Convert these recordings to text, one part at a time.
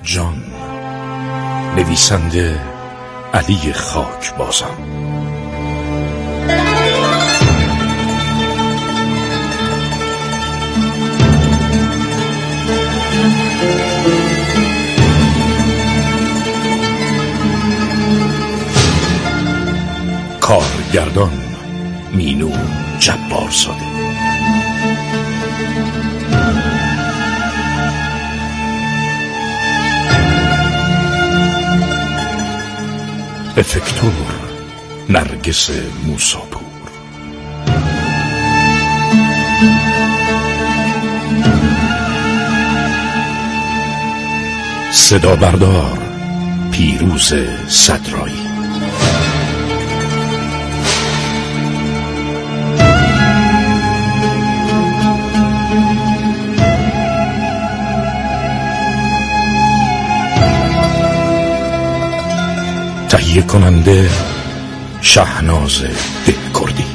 جان، نویسنده علی خاکبازان. کارگردان مینو جبارزاده. افکتور نرگس موساپور. صدا بردار پیروز صدرایی. تهیه کننده شهناز دهکردی.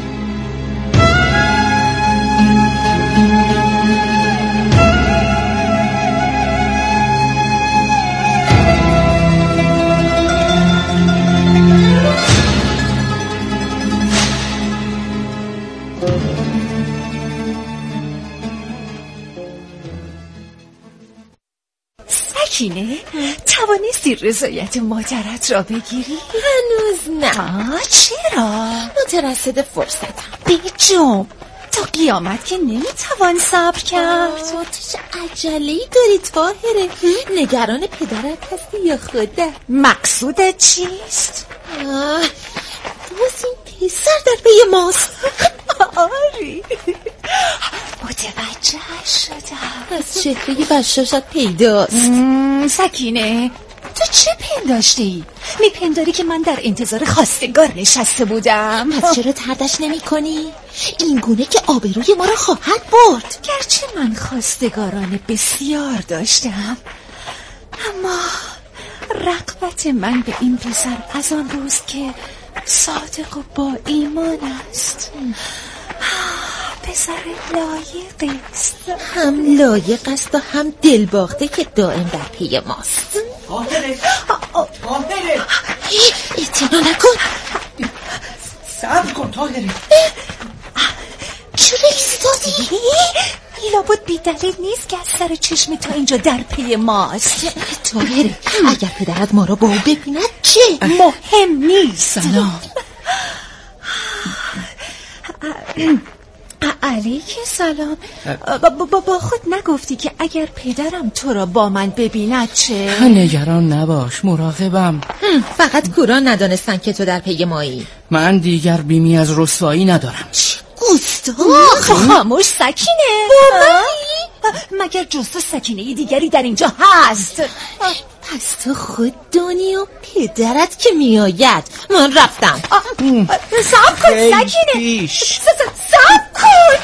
سکینه، توانستی رضایت مادرت را بگیری؟ هنوز نه. چرا؟ مترصد فرصتم. بیجام تا قیامت که نمیتوان صبر کرد. تو چه عجله‌ای داری طاهره؟ نگران پدرت هستی یا خودت؟ مقصودت چیست؟ باز این پسر در پی ماست. آری، متوجه شدم. از چهره بشاشت پیداست. سکینه، تو چه پنداشتی؟ میپنداری که من در انتظار خواستگار نشسته بودم؟ پس چرا تردش نمی کنی؟ این گونه که آبروی ما را خواهد برد. گرچه من خواستگاران بسیار داشتم، اما رغبت من به این پسر از آن روز که صادق و با ایمان است. پسر لایق است. هم لایق است و هم دلباخته که دائم در پی ماست. طاهره اعتنا نکن. صبر کن طاهره. چرا ایستادی؟ لابد بی دلیل نیست که از سر چشم تا اینجا در پی ماست. طاهره، اگر پدرت ما را با او ببیند چه؟ مهم نیست. سلام. علیک سلام. با خود نگفتی که اگر پدرم تو را با من ببیند چه؟ نگران نباش، مراقبم. فقط کوران ندانستن که تو در پی مایی. من دیگر بیمی از رسوایی ندارم. گستاخ. خاموش سکینه. مگر جز تو سکینه دیگری در اینجا هست؟ پس تو خود دانی و پدرت که میآید. من رفتم. صبر کن سکینه. صبر کن.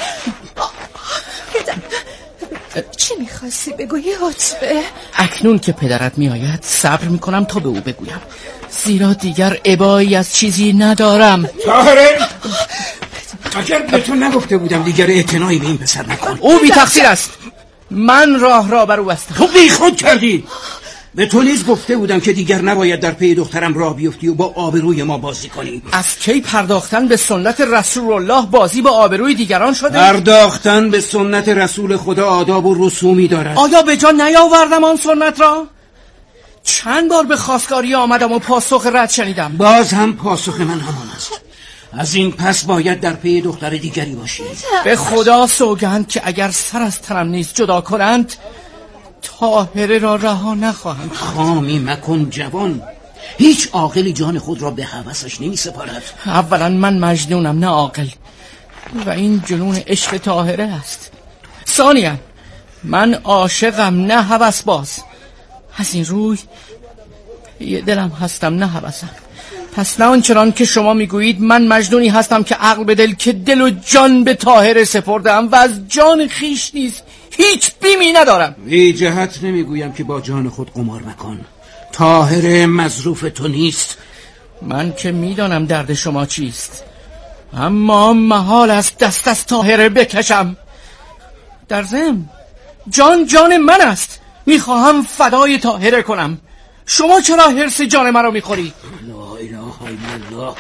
چی میخواستی بگویی عتبه؟ اکنون که پدرت میآید صبر میکنم تا به او بگویم، زیرا دیگر ابایی از چیزی ندارم. طاهره، اگر به تو نگفته بودم دیگر اعتنایی به این پسر نکن. او بی تقصیر است. من راه را بر او بستم. تو بی خود کردی. به تو نیز گفته بودم که دیگر نباید در پی دخترم راه بیفتی و با آبروی ما بازی کنی. از کی پرداختن به سنت رسول الله بازی با آبروی دیگران شده؟ پرداختن به سنت رسول خدا آداب و رسومی دارد. آیا به جا نیاوردم آن سنت را؟ چند بار به خواستگاری آمدم و پاسخ رد شنیدم. باز هم پاسخ من همان است. از این پس باید در پی دختر دیگری باشی. به خدا سوگند که اگر سر از تنم نیز جدا کنند طاهره را رها نخواهم. خامی مکن جوان. هیچ عاقلی جان خود را به هوسش نمی سپارد. اولا من مجنونم نه عاقل، و این جنون عشق طاهره است. ثانیا من عاشقم نه هوس باز. از این روی یه دلم هستم نه هوسم. پس نه آنچنان که شما میگویید من مجنونی هستم که عقل به دل که دل و جان به طاهره سپردم و از جان خیش نیز هیچ بیمی ندارم. بی جهت نمیگویم که با جان خود قمار مکن. طاهره مظروف تو نیست. من که میدانم درد شما چیست، اما محال است دست از طاهره بکشم. در ضمن جان من است. میخواهم فدای طاهره کنم. شما چرا حرص جان مرا میخوری؟ لا اله الا الله.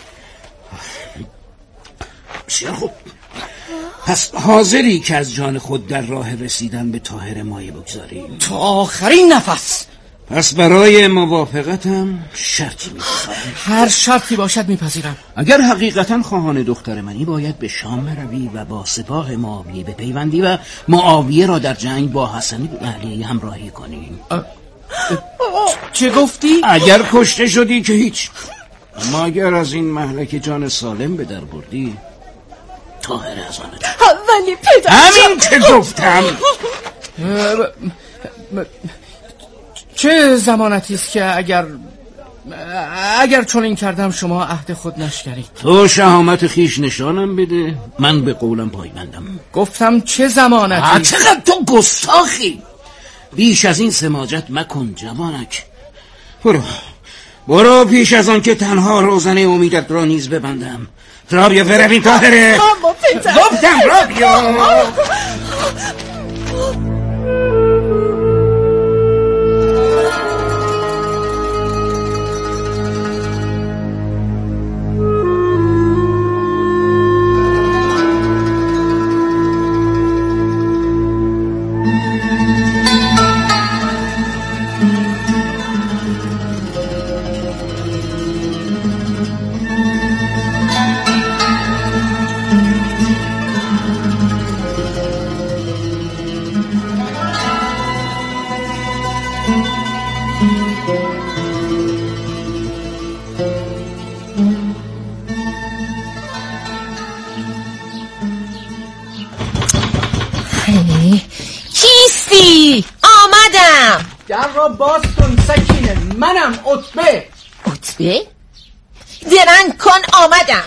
بسیار خوب، پس حاضری که از جان خود در راه رسیدن به طاهره مایه بگذاری؟ تا آخرین نفس. پس برای موافقتم شرطی می‌گذارم. هر شرطی باشد میپذیرم. اگر حقیقتا خواهان دختر منی باید به شام بروی و با سپاه معاویه بپیوندی و معاویه را در جنگ با حسن بن علی همراهی کنی. چه گفتی؟ اگر کشته شدی که هیچ، اما اگر از این مهلک جان سالم به در بردی طاهره از آنت. ولی پدر همین که گفتم. چه ضمانتی است که اگر چون این کردم شما عهد خود نشکنید؟ تو شهامت خیش نشانم بده، من به قولم پایبندم. گفتم چه ضمانتی؟ چقدر تو گستاخی. بیش از این سماجت مکن جوانک. برو پیش از آن که تنها روزنه امیدت را نیز ببندم. رابیا برویم طاهره. اما پدر گفتم رابیا. کیستی؟ آمدم. در را باز کن سکینه. منم عتبه. عتبه؟ درنگ کن آمدم.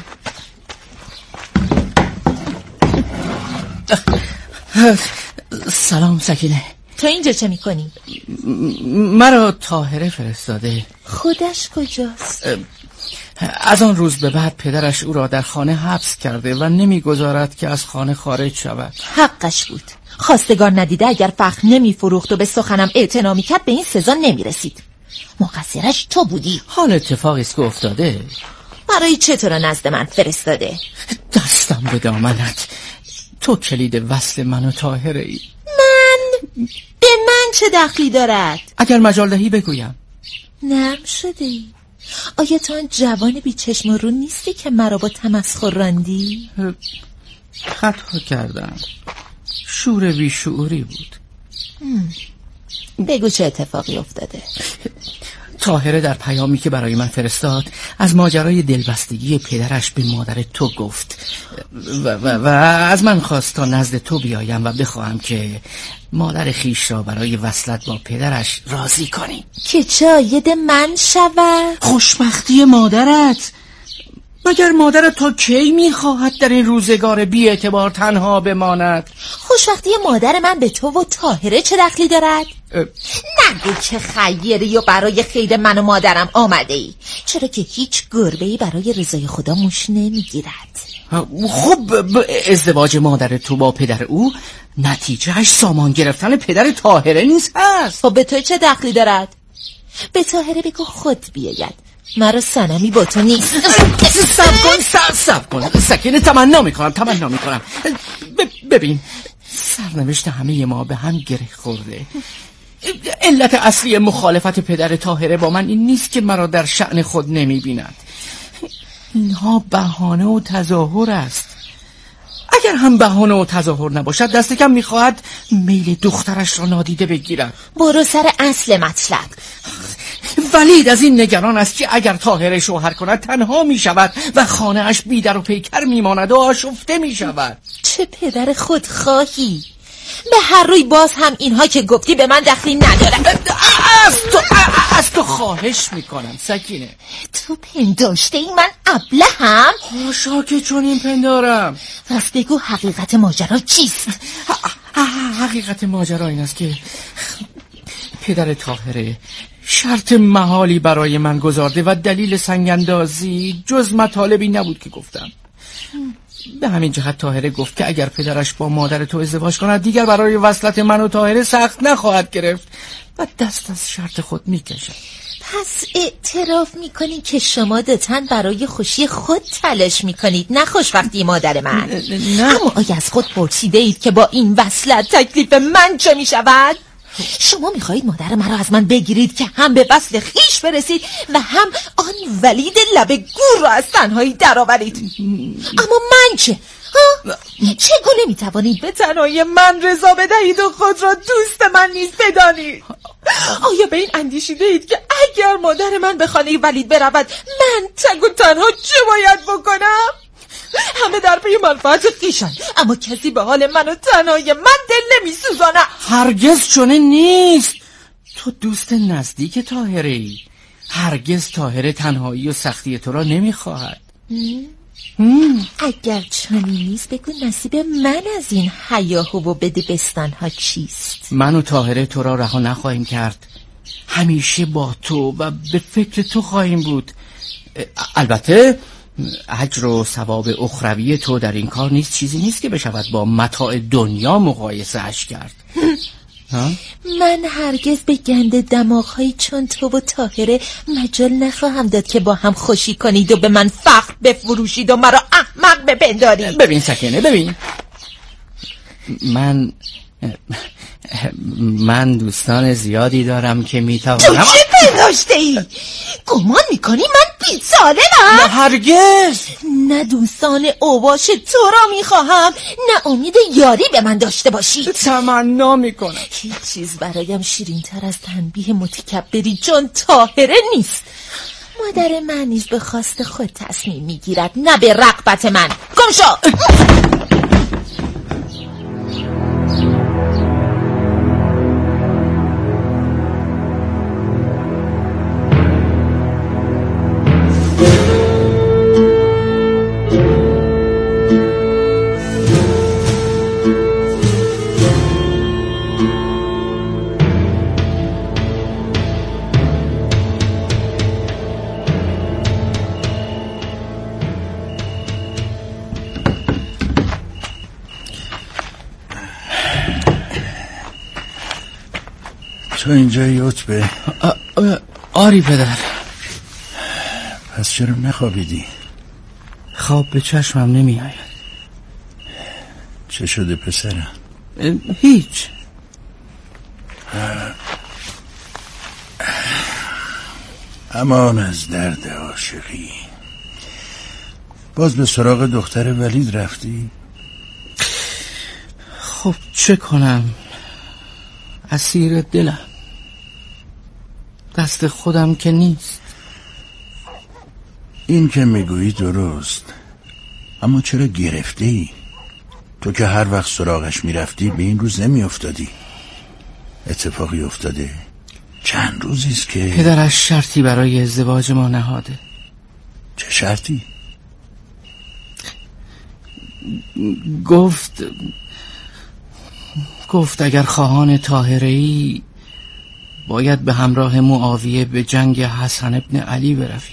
سلام سکینه. تو اینجا چه میکنی؟ مرا طاهره فرستاده. خودش کجاست؟ از آن روز به بعد پدرش او را در خانه حبس کرده و نمیگذارد که از خانه خارج شود. حقش بود. خواستگار ندیده اگر فخر نمیفروخت و به سخنم اعتنا میکرد به این سزا نمیرسید. مقصرش تو بودی. حال اتفاقی است که افتاده. برای چطور نزد من فرستاده؟ دستم به دامنت. تو کلید وصل من و طاهره ای. به من چه دخلی دارد؟ اگر مجال دهی بگویم. نرم شده ای. آیا تو آن جوان بی چشم و رو نیستی که مرا با تمسخر راندی؟ خطا کردم. شور بی شعوری بود. بگو چه اتفاقی افتاده. طاهره در پیامی که برای من فرستاد از ماجرای دلبستگی پدرش به مادر تو گفت و از من خواست تا نزد تو بیایم و بخواهم که مادر خیش را برای وصلت با پدرش راضی کنی. که چه عاید من شود؟ خوشبختی مادرت. مگر مادرت تا کی میخواهد در این روزگار بی اعتبار تنها بماند؟ خوشبختی مادر من به تو و طاهره چه دخلی دارد؟ نگو که خیری و برای خیر من و مادرم آمده ای، چرا که هیچ گربه‌ای برای رضای خدا موش نمیگیرد. خب ازدواج مادر تو با پدر او نتیجهش سامان گرفتن پدر طاهره نیست هست. خب به تو چه دخلی دارد؟ به طاهره بگو خود بیاید، مرا صنمی با تو نیست. سب کن سکینه. تمنا میکنم. ببین سرنوشت همه ما به هم گره خورده. علت اصلی مخالفت پدر طاهره با من این نیست که مرا در شأن خود نمیبیند. اینها بهانه و تظاهر است. اگر هم بهانه و تظاهر نباشد دست کم میخواهد میل دخترش را نادیده بگیرد. برو سر اصل مطلب. ولید از این نگران است که اگر طاهره شوهر کند تنها می شود و خانه اش بیدر و پیکر می ماند و آشفته می شود. چه پدر خودخواهی. به هر روی باز هم اینها که گفتی به من دخلی نداره. از تو خواهش می کنم سکینه. تو پنداشته ای من ابلهم؟ حاشا که چون این پندارم. پس بگو حقیقت ماجرا چیست؟ حقیقت ماجرا این است که پدر طاهره شرط محالی برای من گذارده و دلیل سنگاندازی جز مطالبی نبود که گفتم. به همین جهت طاهره گفت که اگر پدرش با مادر تو ازدواج کند دیگر برای وصلت من و طاهره سخت نخواهد گرفت و دست از شرط خود میکشد. پس اعتراف میکنی که شما دوتن برای خوشی خود تلاش میکنید، نه خوشبختی مادر من؟ نه. اما آیا از خود پرسیده اید که با این وصلت تکلیف من چه میشود؟ شما میخواهید مادر من را از من بگیرید که هم به وصل خیش برسید و هم آن ولید لب گور را از تنهایی درآورید. اما من چه؟ چگونه میتوانید به تنهایی من رضا بدهید و خود را دوست من نیز بدانید؟ آیا به این اندیشیده اید که اگر مادر من به خانه ولید برود من تک و تنها چه باید بکنم؟ همه در پی منفعت خویشند، اما کسی به حال من و تنهایی من دل نمیسوزاند. هرگز چنین نیست. تو دوست نزدیک طاهره ای. هرگز طاهره تنهایی و سختی تو را نمیخواهد. اگر چنین نیست بگو نصیب من از این هیاهو و بدبستان‌ها چیست؟ من و طاهره تو را رها نخواهیم کرد. همیشه با تو و به فکر تو خواهیم بود. البته اجر و ثواب اخروی تو در این کار نیست، چیزی نیست که بشود با متاع دنیا مقایسه اش کرد. من هرگز به گنده دماغ‌هایی چون تو و طاهره مجال نخواهم داد که با هم خوشی کنید و به من فخر بفروشید و مرا احمق بپندارید. ببین سکینه، ببین، من دوستان زیادی دارم که میتوانم. تو چه پنداشته ای؟ گمان میکنی من بی‌سالمم؟ نه هرگز. نه دوستان اوباش تو را میخواهم، نه امید یاری به من داشته باشید. تمنا میکنم. هیچ چیز برایم شیرین تر از تنبیه متکبری چون طاهره نیست. مادر من نیز به خواست خود تصمیم میگیرد، نه به رغبت من. گم شو. تو اینجایی عتبه؟ آری پدر. پس چرا نخوابیدی؟ خواب به چشمم نمی آید. چه شده پسرم؟ هیچ. امان از درد عاشقی. باز به سراغ دختر ولید رفتی؟ خب چه کنم؟ اسیر دلم. دست خودم که نیست. این که میگویی درست، اما چرا گرفته ای؟ تو که هر وقت سراغش میرفتی به این روز نمی افتادی. اتفاقی افتاده؟ چند روزیست که پدرش شرطی برای ازدواج ما نهاده. چه شرطی؟ گفت اگر خواهان طاهره‌ای باید به همراه معاویه به جنگ حسن ابن علی بروی.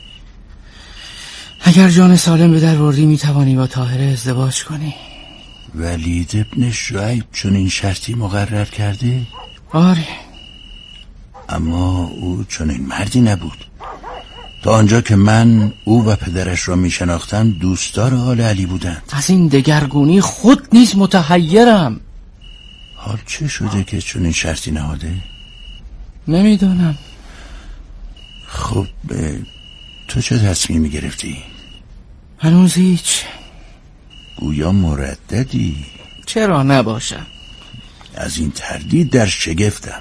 اگر جان سالم به در بردی میتوانی با طاهره ازدواج کنی. ولید ابن شعیب چون این شرطی مقرر کرده؟ آره. اما او چون این مردی نبود. تا آنجا که من او و پدرش را میشناختم دوستدار آل علی بودند. از این دگرگونی خود نیز متحیرم. حال چه شده که چون این شرطی نهاده؟ نمیدونم. خب تو چه تصمیمی گرفتی؟ هنوز هیچ. گویا مرددی. چرا نباشم؟ از این تردید در شگفتم.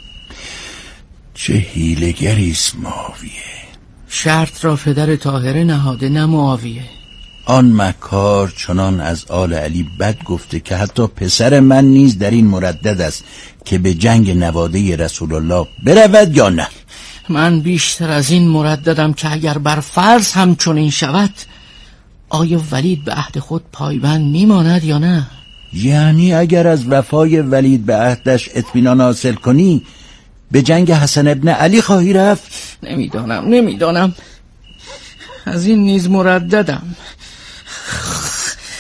چه حیله‌گریست معاویه. شرط را پدر طاهره نهاده نه معاویه. آن مکار چنان از آل علی بد گفته که حتی پسر من نیز در این مردد است که به جنگ نواده رسول الله برود یا نه. من بیشتر از این مرددم که اگر بر فرض هم چنین شود آیا ولید به عهد خود پایبند میماند یا نه؟ یعنی اگر از وفای ولید به عهدش اطمینان حاصل کنی به جنگ حسن ابن علی خواهی رفت؟ نمیدانم. از این نیز مرددم.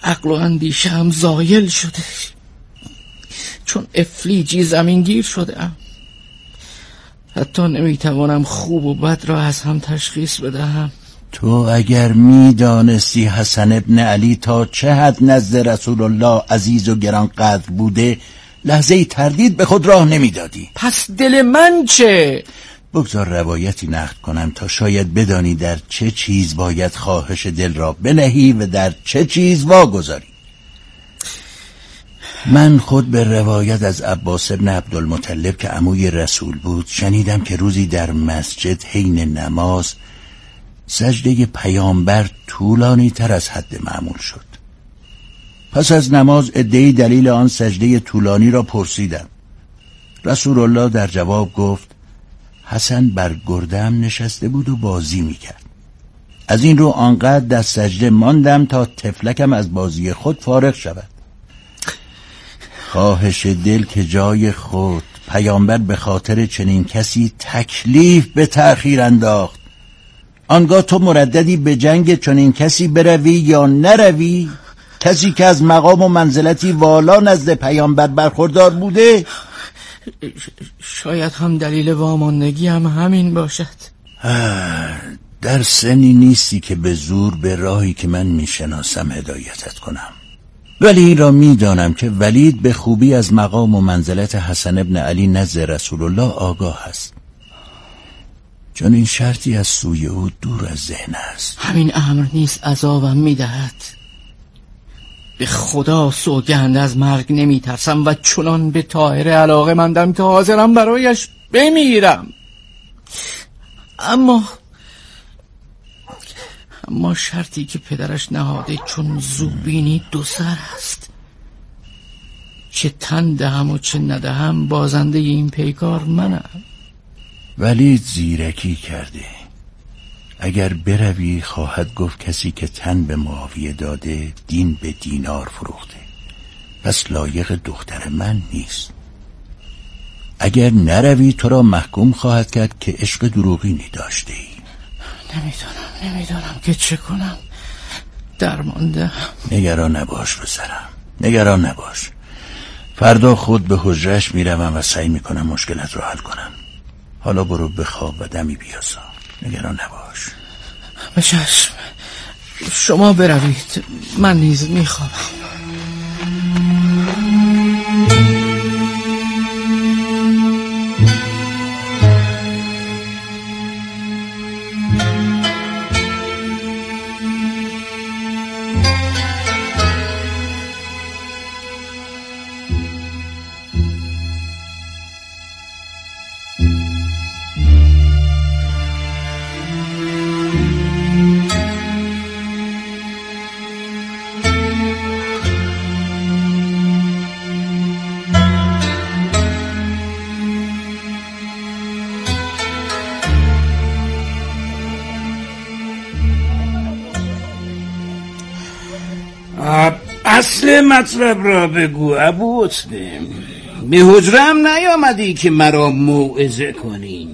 عقل و اندیشه هم زایل شده، چون افلیجی زمینگیر شده. حتی نمیتوانم خوب و بد را از هم تشخیص بدهم. تو اگر میدانستی حسن ابن علی تا چه حد نزد رسول الله عزیز و گرانقدر بوده، لحظه تردید به خود راه نمیدادی. پس دل من چه؟ بگذار روایتی نقل کنم تا شاید بدانی در چه چیز باید خواهش دل را بنهی و در چه چیز واگذاری. من خود به روایت از عباس ابن عبدالمطلب که عموی رسول بود شنیدم که روزی در مسجد حین نماز سجده پیامبر طولانی تر از حد معمول شد. پس از نماز عده‌ای دلیل آن سجده طولانی را پرسیدم. رسول الله در جواب گفت حسن بر گردم نشسته بود و بازی میکرد. از این رو آنقدر در سجده ماندم تا تفلکم از بازی خود فارغ شود. خواهش دل که جای خود پیامبر به خاطر چنین کسی تکلیف به تأخیر انداخت، آنگاه تو مرددی به جنگ چنین کسی بروی یا نروی؟ کسی که از مقام و منزلتی والا نزد پیامبر برخوردار بوده؟ شاید هم دلیل واماندگی هم همین باشد. در سنی نیستی که به زور به راهی که من میشناسم هدایتت کنم، ولی این را میدانم که ولید به خوبی از مقام و منزلت حسن ابن علی نزد رسول الله آگاه است، چون این شرطی از سوی او دور از ذهن است. همین امر نیز عذابم میدهد. به خدا سوگند از مرگ نمیترسم و چنان به طاهره علاقه مندم که حاضرم برایش بمیرم. اما شرطی که پدرش نهاده چون زوبینی دو سر است. چه تن دهم و چه ندهم بازنده این پیکار منم. ولید زیرکی کرده. اگر بروی خواهد گفت کسی که تن به معاویه داده دین به دینار فروخته، پس لایق دختر من نیست. اگر نروی تو را محکوم خواهد کرد که عشق دروغینی داشته ای. نمیدانم که چه کنم. درمانده. نگران نباش پسرم، نگران نباش. فردا خود به حجرش میروم و سعی میکنم مشکلت رو حل کنم. حالا برو بخواب و دمی بیاسا. نگران نباش. به چشم. شما بروید، من نیز میخوابم. اصل مطلب را بگو ابو عتبه. به حجرم نیامدی که مرا موعظه کنی؟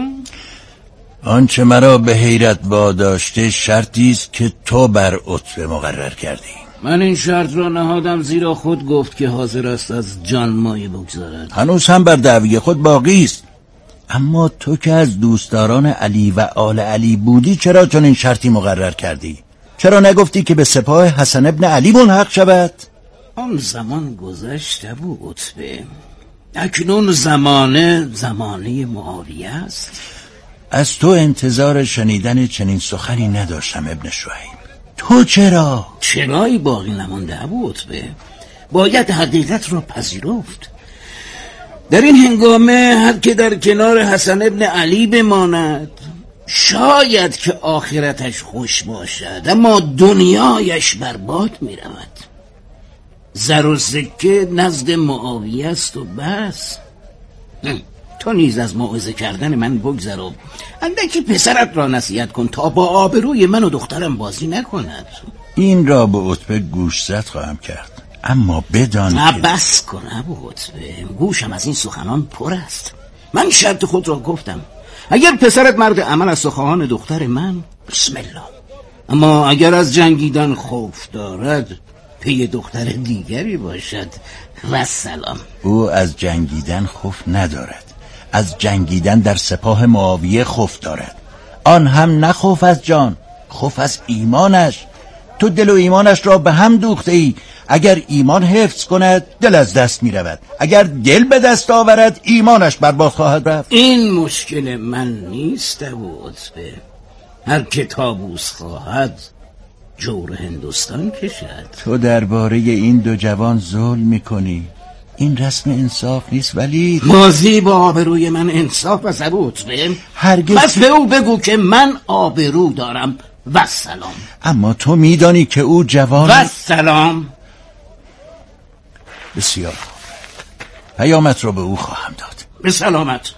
آنچه مرا به حیرت واداشته شرطی است که تو بر عتبه مقرر کردی. من این شرط را نهادم زیرا خود گفت که حاضر است از جان مایه بگذارد. هنوز هم بر دعوی خود باقی است. اما تو که از دوستداران علی و آل علی بودی چرا چنین شرطی مقرر کردی؟ چرا نگفتی که به سپاه حسن ابن علی ملحق شود؟ آن زمان گذشت ابو عتبه. اکنون زمانه معاویه است. از تو انتظار شنیدن چنین سخنی نداشتم ابن شعیب. تو چرایی باقی نمانده ابو عتبه. باید حقیقت را پذیرفت. در این هنگامه هر که در کنار حسن ابن علی بماند شاید که آخرتش خوش باشد، اما دنیایش برباد می رود. زر و سکه نزد معاویه است و بس. تو نیز از موعظه کردن من بگذر و اندکی پسرت را نصیحت کن تا با آبروی من و دخترم بازی نکند. این را به عتبه گوشزد خواهم کرد، اما بدان که بس کن ابو عتبه. گوشم از این سخنان پر است. من شرط خود را گفتم. اگر پسرت مرد عمل از خواهان دختر من، بسم الله. اما اگر از جنگیدن خوف دارد، پی دختر دیگری باشد. و سلام. او از جنگیدن خوف ندارد، از جنگیدن در سپاه معاویه خوف دارد. آن هم نه خوف از جان، خوف از ایمانش. تو دل و ایمانش را به هم دوخته ای. اگر ایمان حفظ کند دل از دست می رود، اگر دل به دست آورد ایمانش برباد خواهد رفت. این مشکل من نیست ابو عتبه. هر که تابوس خواهد جور هندوستان کشد. تو درباره این دو جوان ظلم می کنی. این رسم انصاف نیست. ولی مازی با آبروی من انصاف از ابو عتبه؟ هرگز. بس به او بگو که من آبرو دارم. و سلام. اما تو میدانی که او جوان. و سلام. بسیار پیامت رو به او خواهم داد. به سلامت.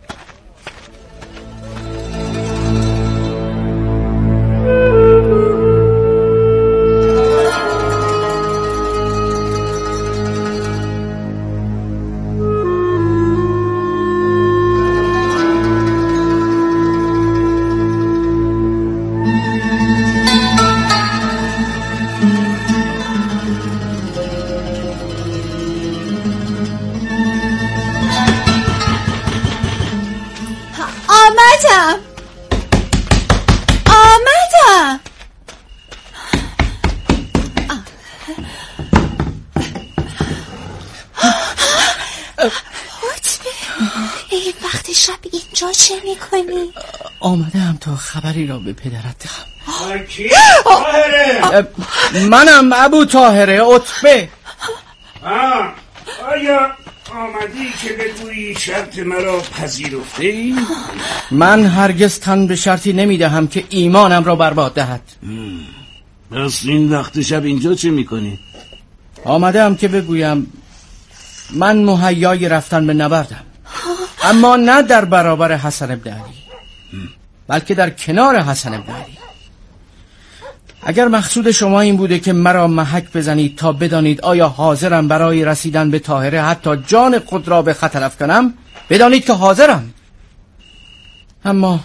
آمدم. عتبه، این وقت شب اینجا چه میکنی؟ آمدم تا خبری را به پدرت دهم. کی؟ منم ابو طاهره عتبه. آیا آمدی که بگویی شرط مرا پذیرفته ای؟ من هرگز تن به شرطی نمیدهم که ایمانم را برباد دهد. پس این وقت شب اینجا چه میکنی؟ آمدم که بگویم من مهیای رفتن به نبردم، اما نه در برابر حسن ابن علی، بلکه در کنار حسن ابن علی. اگر مقصود شما این بوده که مرا محک بزنید تا بدانید آیا حاضرم برای رسیدن به طاهره حتی جان خود را به خطر افکنم، بدانید که حاضرم. اما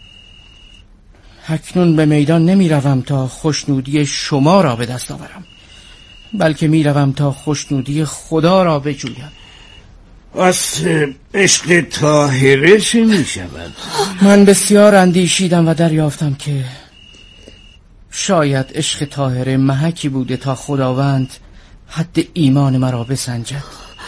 اکنون به میدان نمی روم تا خوشنودی شما را به دست آورم، بلکه می روم تا خوشنودی خدا را بجویم. پس عشق طاهره چه می شود؟ من بسیار اندیشیدم و دریافتم که شاید عشق طاهره محکی بوده تا خداوند حد ایمان مرا بسنجد.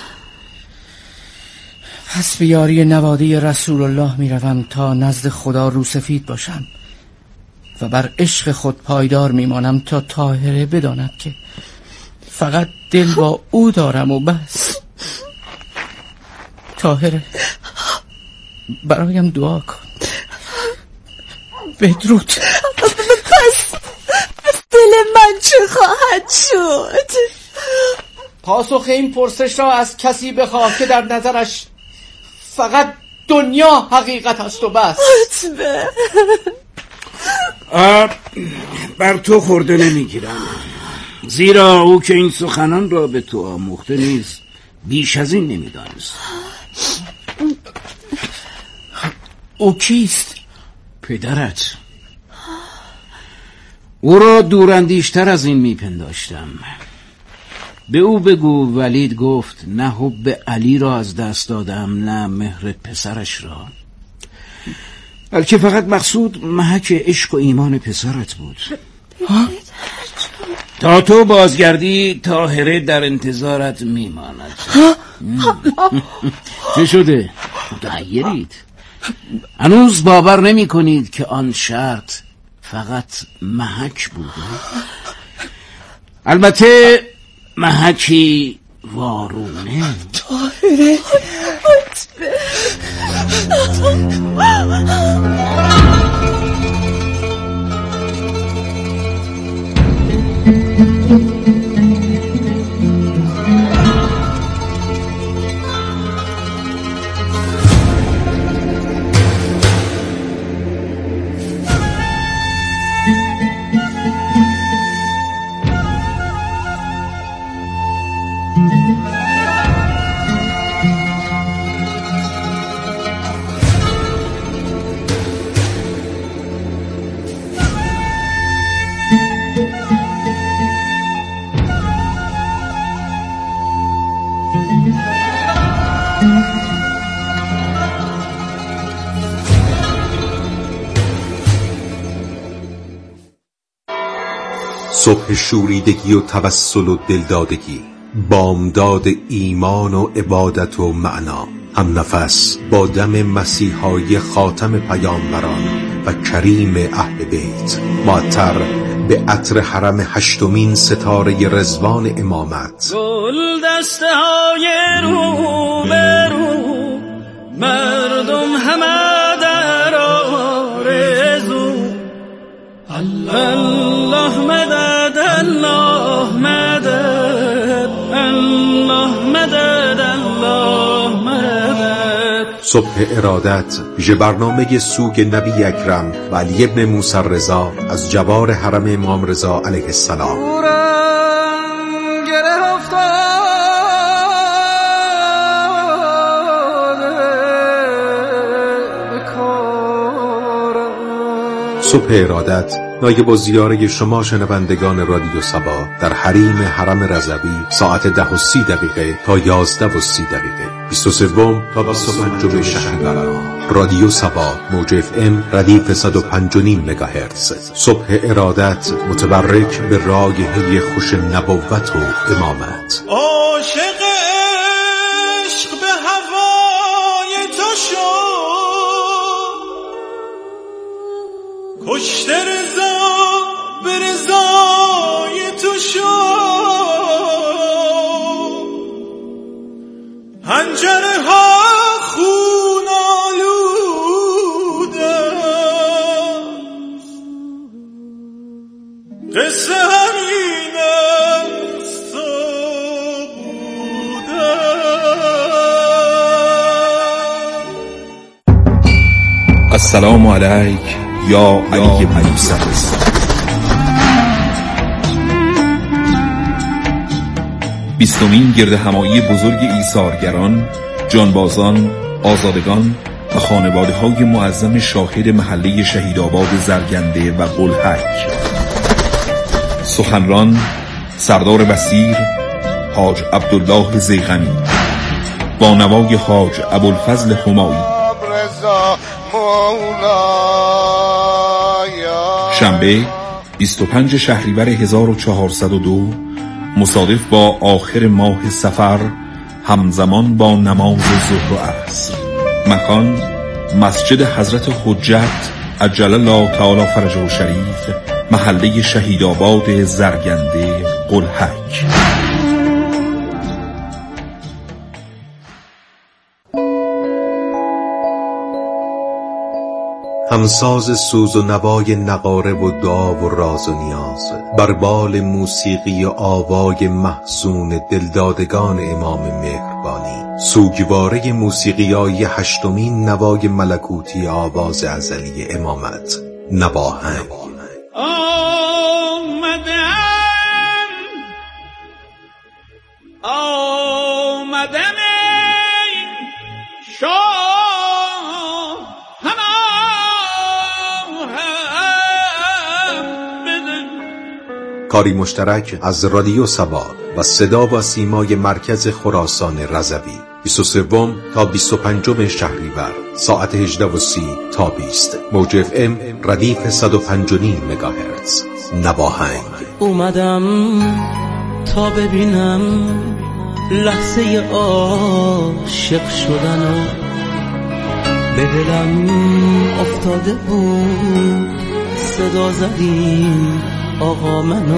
پس به یاری نوادی رسول الله می روم تا نزد خدا روسفید باشم و بر عشق خود پایدار می مانم تا طاهره بداند که فقط دل با او دارم و بس. طاهره برایم دعا کن. بدرود. پس دل من چه خواهد شد؟ پاسخ این پرسش را از کسی بخواه که در نظرش فقط دنیا حقیقت است و بس. عتبه، بر تو خورده نمیگیرم، زیرا او که این سخنان را به تو آموخته نیست بیش از این نمیدانست. او کیست؟ پدرت. او را دوراندیشتر از این میپنداشتم. به او بگو ولید گفت نه حب علی را از دست دادم نه مهر پسرش را، بلکه فقط مقصود محک عشق و ایمان پسرت بود. تا تو بازگردی طاهره در انتظارت میماند. چه شده؟ متحیرید؟ هنوز باور نمی کنید که آن شرط فقط محک بوده؟ البته محکی وارونه. طاهره، صبح شوریدگی و توسل و دلدادگی، بامداد ایمان و عبادت و معنا، هم نفس با دم مسیحای خاتم پیامبران و کریم اهل بیت، معطر به عطر حرم هشتمین ستاره رضوان امامت. گل دسته های رو به رو، مردم همه در آرزو. الله مدد، الله مدد، الله مدد، الله مدد. صبح ارادت ویژه برنامه سوگ نبی اکرم و علی ابن موسی رضا از جوار حرم امام رضا علیه السلام. صبح ارادت نایب الزیاره شما شنوندگان رادیو صبا در حریم حرم رضوی ساعت 10:30 تا 11:30، 23 تا 25 شهریور. رادیو صبا موج FM ردیف 105.5 مگاهرتز. صبح ارادت متبرک به رایحه خوش نبوت و امامت. عاشق عشق به هوای تو شد، کشته رضا به رضای تو شد، حنجره ها خون آلوده، قصه همین است بوده. السلام علیک یا علی بن موسی. بیستمین گرد همایی بزرگ ایثارگران، جانبازان، آزادگان و خانواده‌های معظم شاهد محله شهیدآباد زرگنده و قلحک. سخنران سردار بصیر حاج عبدالله زیغمی، با نوای حاج ابوالفضل همایی. شنبه 25 شهریور 1402 مصادف با آخر ماه صفر، همزمان با نماز ظهر و عصر. مکان مسجد حضرت حجت عجل الله تعالی فرجه شریف، محله شهیدآباد زرگنده قلحک. همساز سوز و نوای نقاره و دعا و راز و نیاز، بر بال موسیقی و آوای محزون دلدادگان امام مهربانی، سوگواره موسیقیای هشتمین نوای ملکوتی آواز ازلی امامت، نواهنگ. آمدم کاری مشترک از رادیو صبا و صدا و سیمای مرکز خراسان رضوی، 23 تا 25 شهریور ساعت 18:30 تا 20، موج FM ردیف 105.5 مگاهرتز. نواهنگ. اومدم تا ببینم لحظه عاشق شدنو، به دلم افتاده بود صدا زدی آقا منو،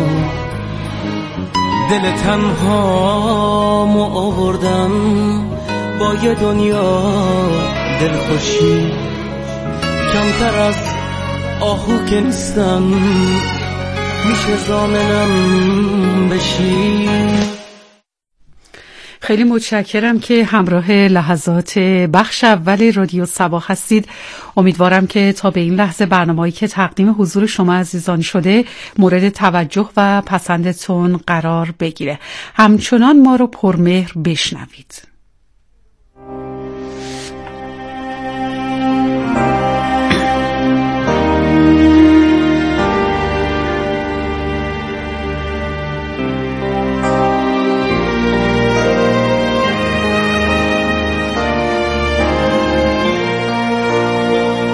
دل تنهامو آوردم با یه دنیا دلخوشی، کمتر از آهو که نیستم، میشه ضامنم بشی. خیلی متشکرم که همراه لحظات بخش اول رادیو صبا هستید. امیدوارم که تا به این لحظه برنامه‌ای که تقدیم حضور شما عزیزان شده مورد توجه و پسندتون قرار بگیره. همچنان ما رو پرمهر بشنوید.